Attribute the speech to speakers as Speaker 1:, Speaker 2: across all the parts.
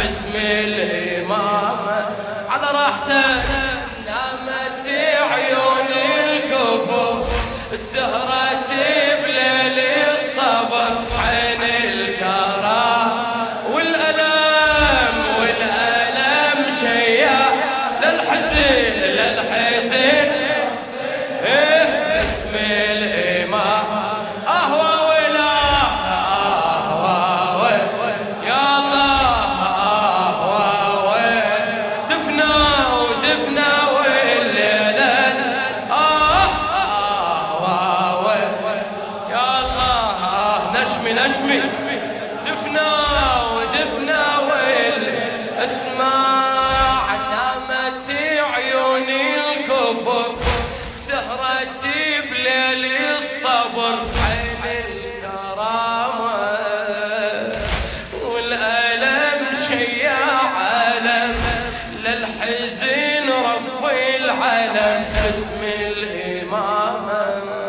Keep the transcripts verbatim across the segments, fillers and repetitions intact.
Speaker 1: باسم الإمامة على راحته. نامت عيون الكفر السهرة بليل الصبر، عين الكرام والألم والألم شيع للحزن للحزن. إيه باسم الإمامة أهوى ولا أهوى يا الله أهوى دفنا ودفنا والليلة آه أهوى يا الله نشمي نشمي دفنا ودفنا والاسماع. نامت عيون الكفر سهرتي بليل الصبر، عين الكرامة والألم شيع علم للحزن رف العلم باسم الإمامة.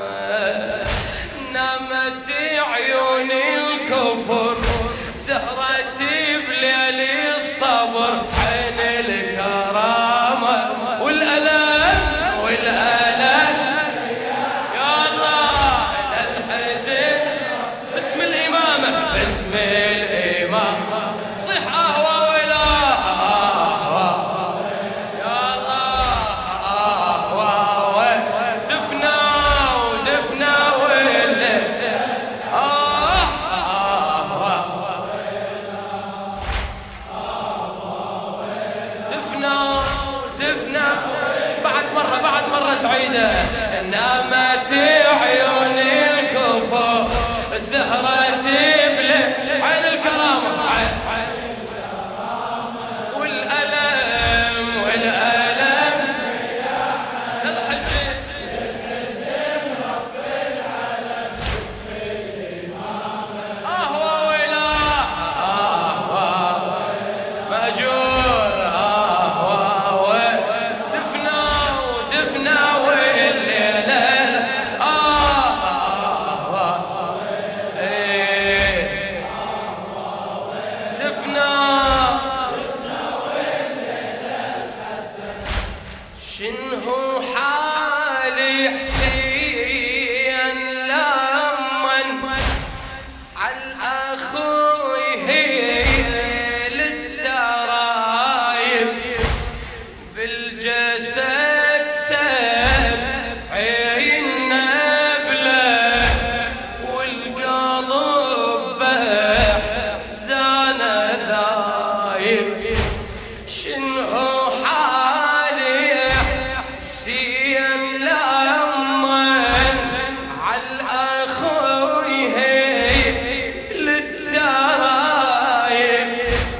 Speaker 1: نامت عيون الكفر سهرتي بليل الصبر، عين الكرامة والألم والألم يا الله للحزن باسم الإمامة باسم الإمامة. صح أهوى ولا أهوى يا الله أهوى دفنا ودفنا والليل آه أهوى دفنا دفنا بعد مرة بعد مرة سعيدة. نامت عيون الكفر الزهرة بليل عين الكرامة والألم والألم للحزن أهوى ولا أهوى مأجور أهوى دفنا ودفنا والليلة آه أهوى إيه دفنا شنو حالي حسين لمن عالأخوي للترايب بالجسد سب عين نبله والقلب بحزان ذايب. شنو حالي حسين لمن عالأخوي للترايب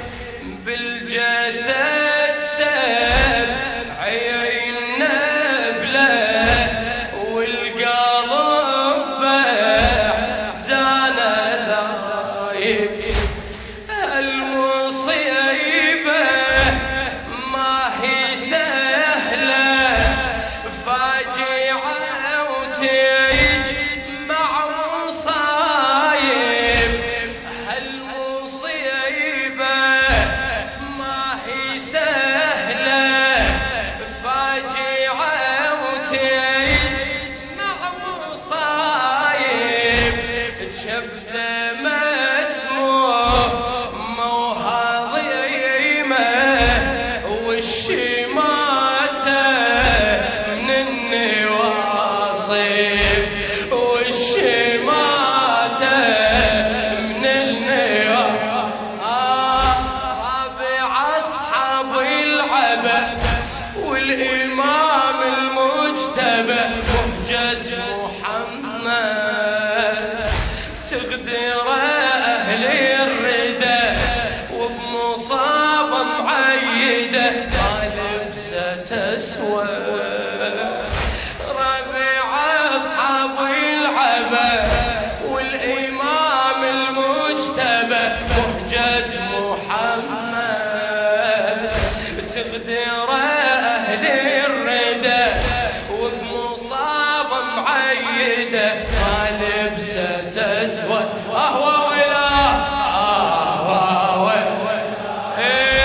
Speaker 1: بالجسد سب عين نبله والقلب بحزان ذايب. المصيبة ما هي سهلة فاجعة وتيجي مع مصايب. هالمصيبة ما هي سهلة فاجعة وتيجي مع مصايب. شفت مسموع موها ضيمة والشماتة من النواصب والشماتة من النواصب آه رابع أصحاب العبد والإمام المجتبى مهجة محمد تقدر أهل الردى وبمصابة معيدة قالب ستسوى. ربيع أصحاب العبد والإمام المجتبى مهجة محمد تقدر أهل الردى وبمصابة معيدة قالب ستسوى. أهوى ولا أهوى إيه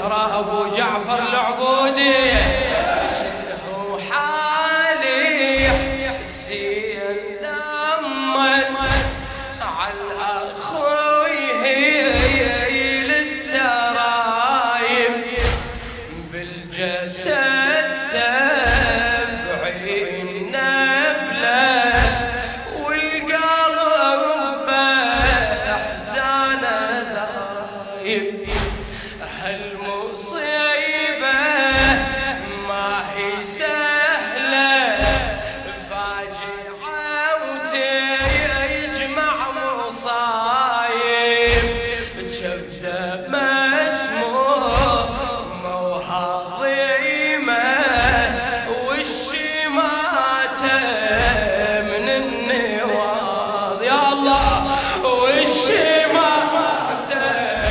Speaker 1: زهراء أبو جعفر العبودي شنو حالي حسين لما على أخوي للترايب بالجسد سبعين نبلة والقلب أحزان ذايب هالمصيبة ما هي سهلة فاجعة وتجمع مصايب جبدة مسمومة وهضيمة والشماتة من النواض يا الله والشماتة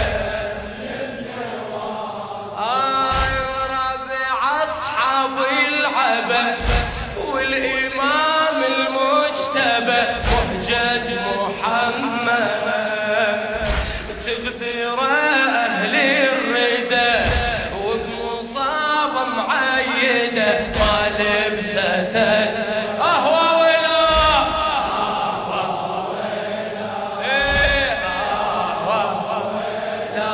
Speaker 1: والإمام المجتبى مهجة محمد تغدر أهل الردى وبمصاب معيدة ما لبست أهوى ولا لا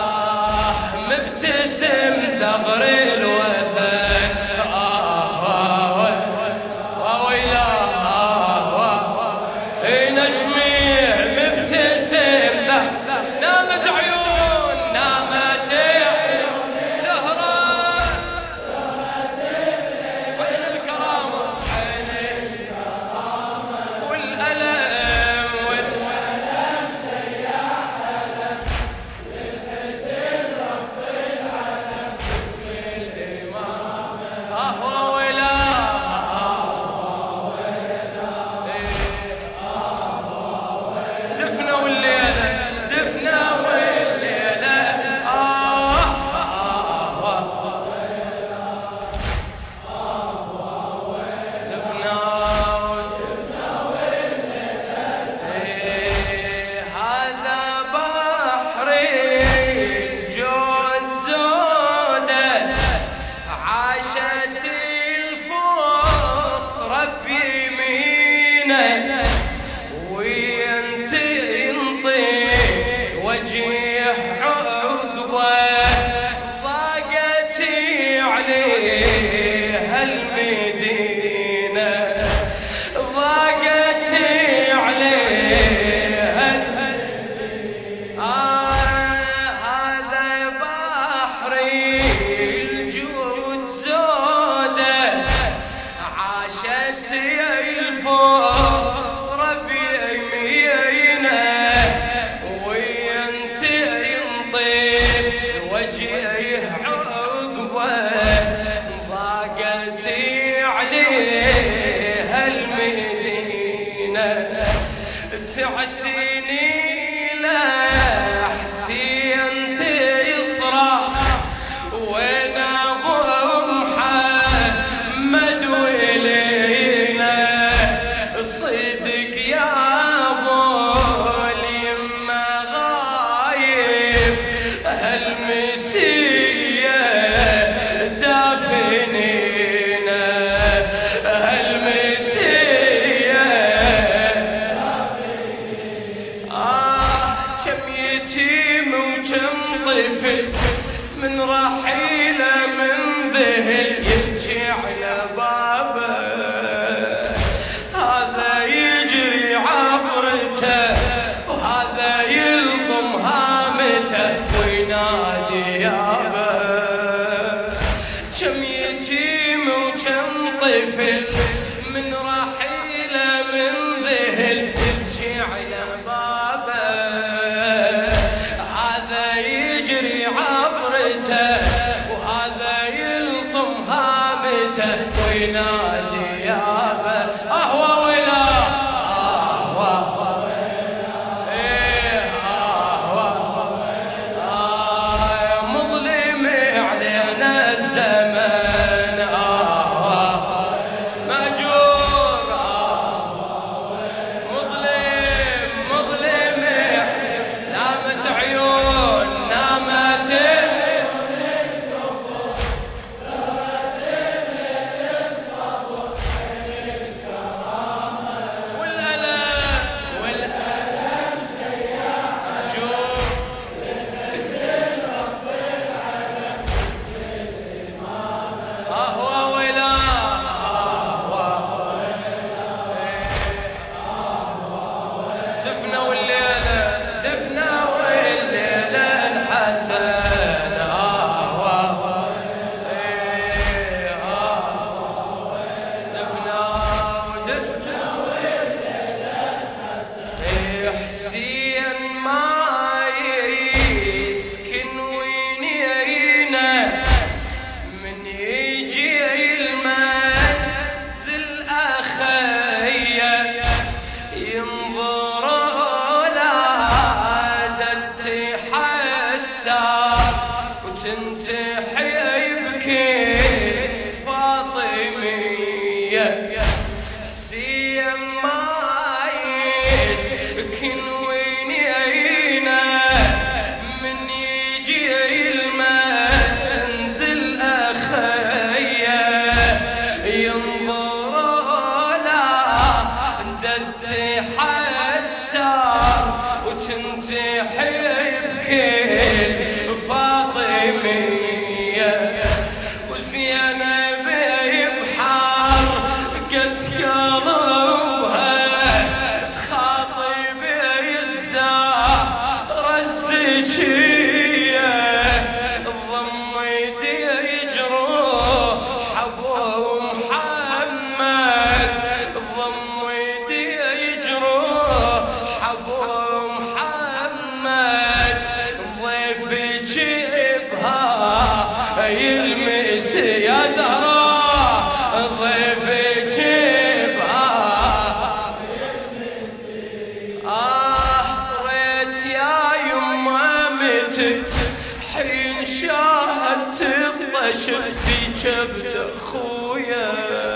Speaker 1: مبتسم ثغر الوثن نامت عيون نامت عيون زهراء وحن الكرامة وحن الكرامة والألم والألم سياح ألم للحزن رب العالم الإمام أهوى ولا دفنوا الليلة دفنا والليلة آه دفنا هذا بحر الجود زودة عاشت الفوق ربي يمينه وجيح عقبه ضاقتي عليها المدينة ضاقتي عليها آه هذا بحري الجود زودة عاشت الفوق ربي يمينه وجيه عقبه ضاقتي عليها المدينة تعتني لحسين تصرخ وين ابو محمد ولينا صدق يا ابو اليمه غايب هالمسية دافنينا هالمسية آه كم يتيم وكم طفل من رحيله من ذهل يبكي على بابه هذا يجري عبرته وهذا يلطم هامته وينادي يابا كم يتيم وكم طفل من رحيله من ذهل يبكي على بابه هذا يجري عبرته وهذا يلطم هامته وينادي يابا اهوى ولا اهوى مأجور مظلم دفنوا الليلة دفنوا الليلة الحسن آه إيه آه دفنوا دفنوا الليلة الحسن إيه حسين ما يسكن وينينا من يجي المنزل أخيا ينظر لا تتحسر وتنتحي بكيف فاطمية حسين ما يسكن وينينا من يجي المنزل أخيا ينظر لا تتحسر وتنتحي بكل فاطمية وزينب بحار قد قلبها تخاطب الزهرة الزكية ضميت يجروح ابو محمد ضميت يجروح ابو محمد ضيفك بها يلمس يا زهراء ضيفك بها آه ريت يا يما متت حين شاهدت الطشر في كبد اخويا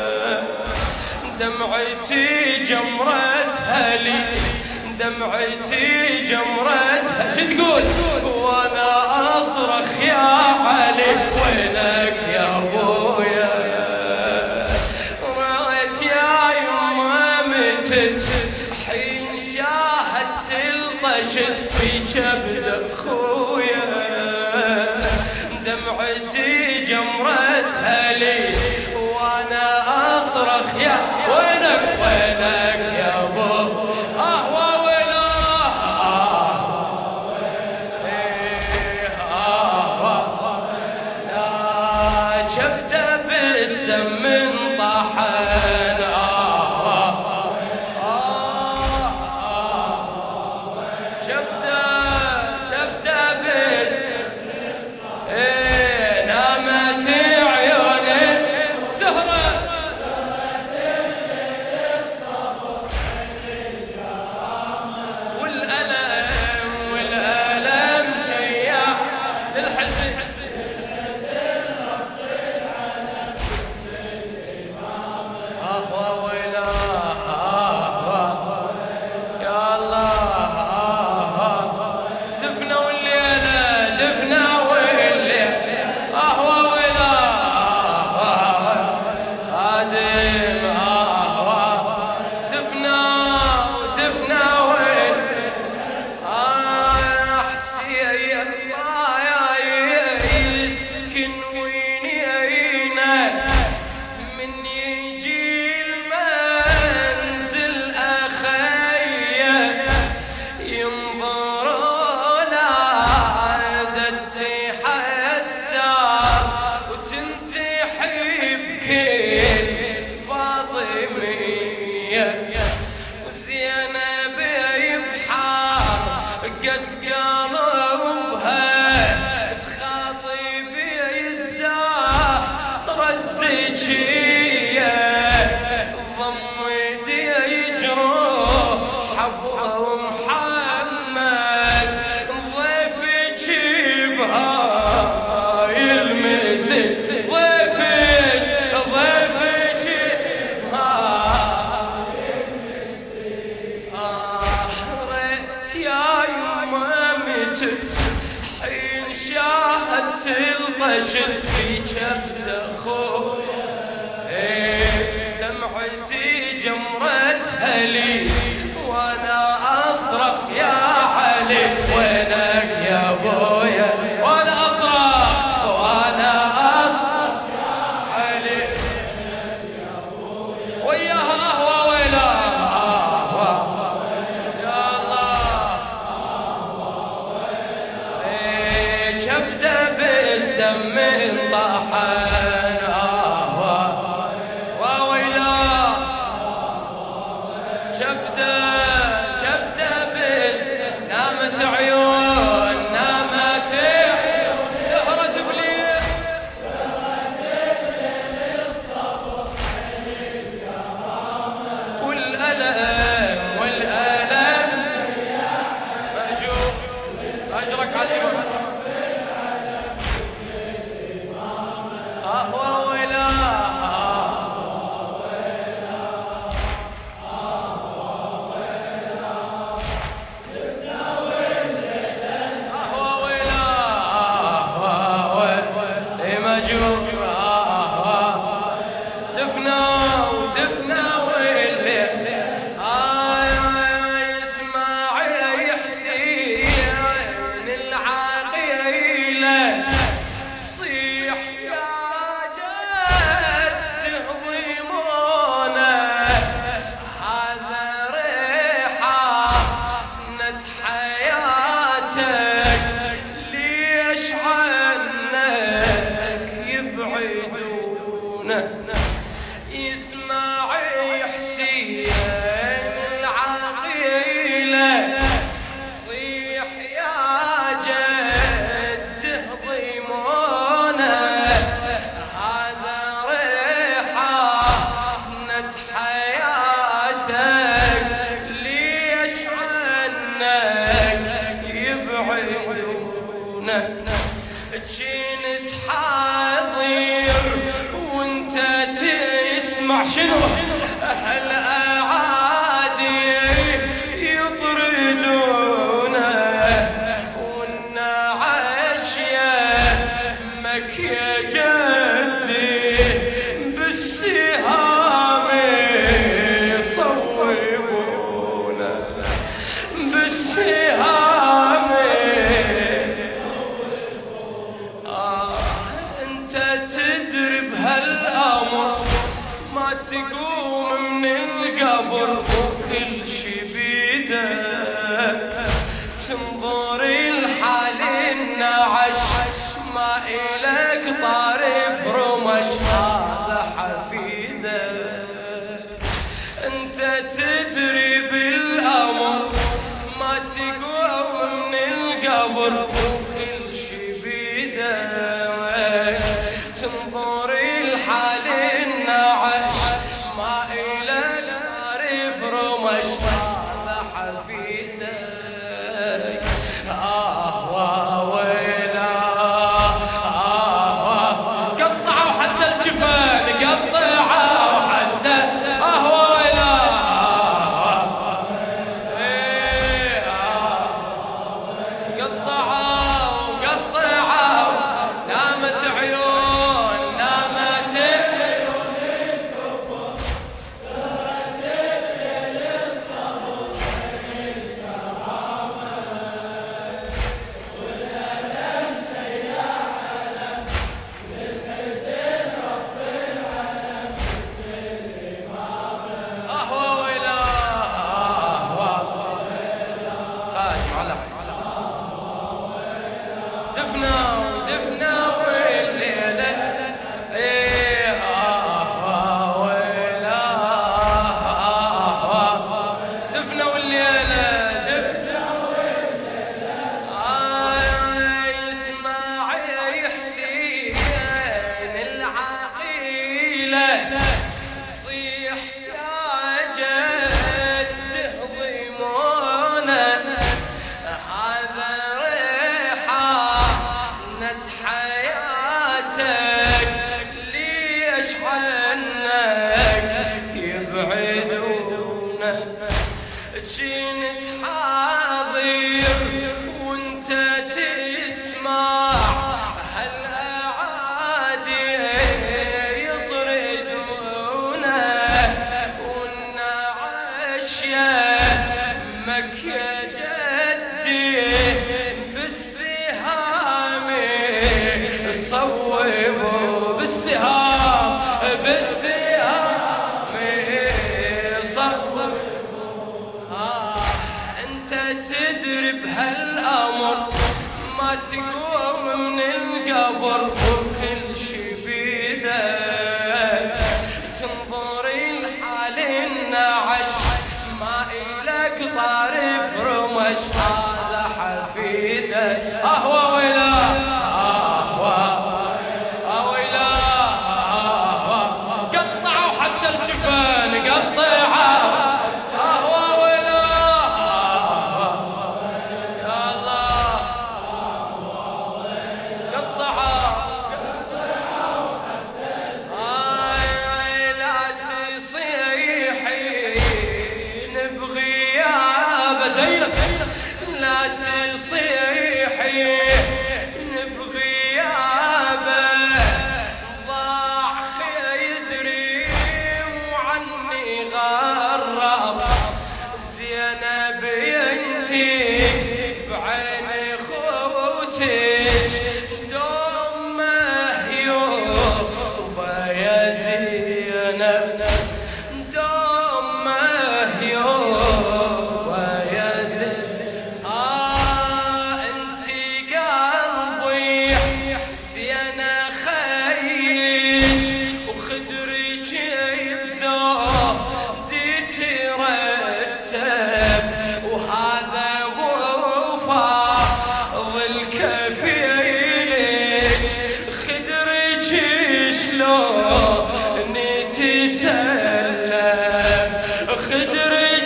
Speaker 1: دمعتي جمرتها لي دمعتي جمرتها شو تقول وانا اصرخ يا علي وينك يا ابويا رأيت يا يما متت حين شاهدت الطشر في كبد اخويا دمعتي جمرتها لي وانا اصرخ يا وينك وينك يا ابو اه وويلا اه ايه اه لا جبده بالسم من طحن اه اه جبده جبده بالسم ايه نامت عيون الزهرة والألم والألم شيع للحزن آه ويلا آه يا الله آه دفنوا الليلة دفنوا الليلة آه ويلا آه آدم آه دفنوا دفنوا آه حسين الله يسكن وينينا من يجي المنزل أخيا ينظر لا تتحسر وتنتحي بكل فاطمية وزينب بحار قد قلبها تخاطب الزهرة الزكية ضميت يجروح ابو محمد ضيفك بها يلمس ضيفك ضيفك بها آه ريت يا يما متت حين شاهدت الطشر في كبد اخويا دمعتي جمرتها لي وانا اصرخ يا علي وينك يا ابويا وانا اصرخ وانا اصرخ يا علي وياها اهوى ويلا يا الله دم طحن وويلاه كبده كبده بس نامت عيون نامت عيون سهرة بليل والألم والألم مأجور أجرك على الإمام أهوى جينت حاضر وانت تسمع شنو اهل اعادي يطردونه والنعش يمك يا جدي بالسهام يصوبونه بالسهام تقوم من القبر وكل شي بيدك تنظر الحال النعش ما إلك طارف رمش هذا حفيدك انت تدري بالأمر ما تقوم من القبر وكل شي بيدك تنظر الحال النعش ما إلى العرف رمش هذا حفيدك آه ويلاه آه قطعوا حتى الجبال قطعوا حتى آه ويلاه قطعوا قطعوا نامت عيون نامت جينت حاضر وانت تسمع هالأعادي يطردونه والنعش يمك يا جدي بالسهام صوبوا بالسهام بالسهام صوبوا تدري بهالأمر ما تقوم من القبر القبر وكل شي بيده، تنظري الحال النعش ما إلك طارف رمش هذا حفيده. أهوى ولا أهوى أويلا قطعوا حتى الجبال قطعوا. أهوى ولا يا الله قطعوا. آي لا تصيحي نبغي يا بزينب، لا تصيحي نبغي يا بزينب، ضاع خيدري وعني غرب، زينب انتي بعين خوتك دمه يوبا يا زينب، دمه يوبا يا زينب. آه انتي قلبي زينة خيج وخدرك بزودي ترتب، وهذا وفا ظل كفيلك خدرك شلون تسلم، خدرك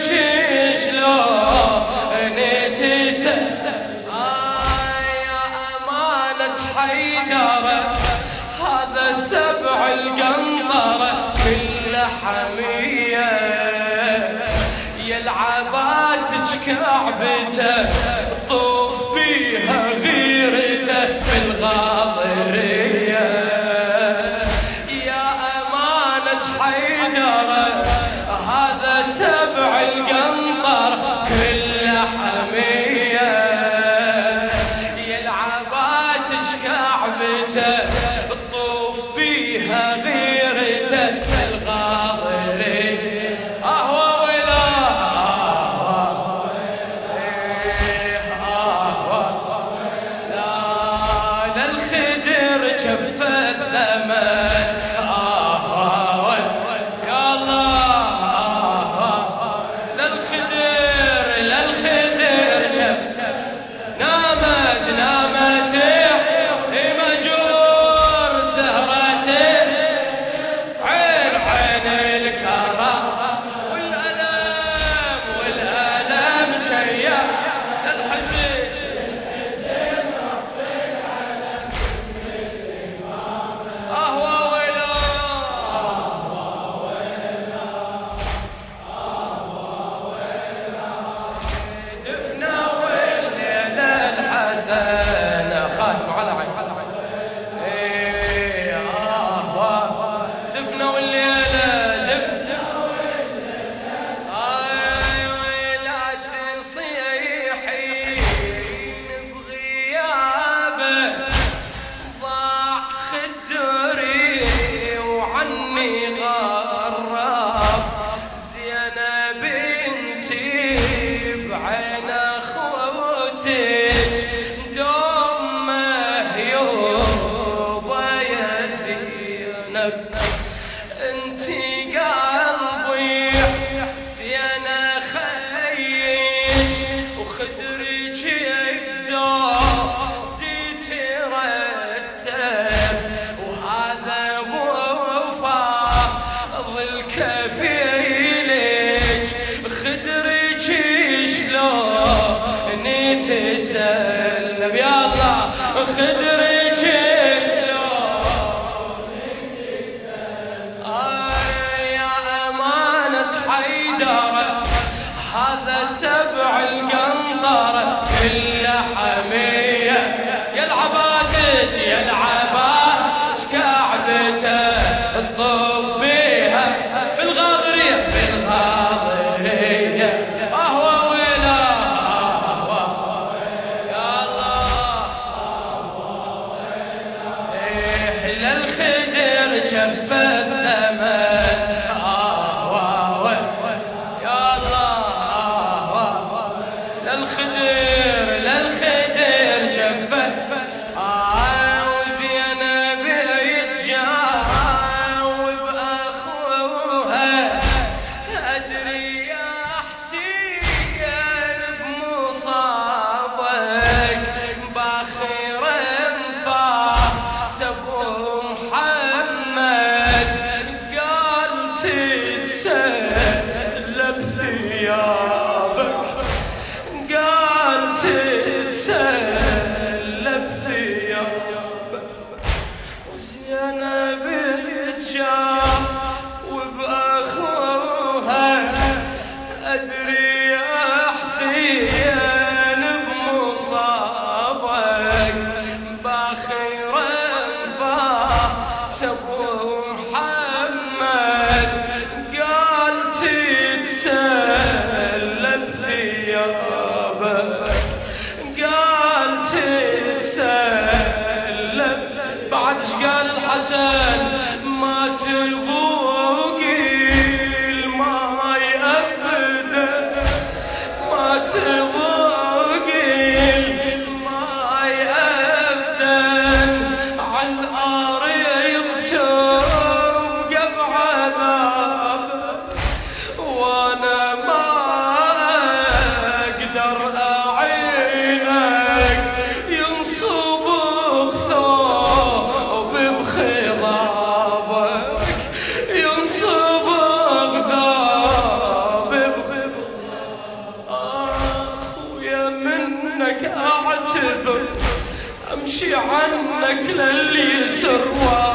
Speaker 1: شلون تسلم. آه يا أمانة حيدرة هذا سبع القنطرة كل حمية، يلعباتك كعبته طوف بيها غيرته بالغاضرية. يا أمانة حيدرة هذا سبع القنطرة كل حمية، يلعباتك كعبته طوف بيها غيرته بالغاضرية. أهوى ولا أهوى أهوى لا للخدر جف الثمن. أهوى يا الله أهوى للخدر للخدر جف نامت نامت مجور سهرته عين عين الكرم والألم والألم شيع الحزين. أهوى ولا دفنا والليلة الحسن خاتم على عين إيه. أهوى دفنا والليلة دفنا آي لا تصيحي نبغي يابه، ضاع خدري وعني غرب، زينب انتي بعين اخوتك دمه يوبا يا زينب، انتي قلبي زينة خيش وخدرك بزودي ترتب، وهذا وفا ظل كفيلك خدرك شلون تسلم. يا الله خدرك شلون تسلم. آه يا أمانة حيدرة هذا سبع القنطرة كل حمية، يلعباتك يلعباتك كعبته الطوف بيها بالغاضرية بالغاضرية. أهوى ولا أهوى يا الله بابك قال تسلم بعد قال الحسن ما تبوقي الماي أبدا ما تبوقي الماي أبدا عن أريض توقف عذابك وانا ما اقدر اعينك ينصبك ثوب بخضابك ينصبك ثوب بخضابك ويا منك اعتذر امشي عنك للي يسر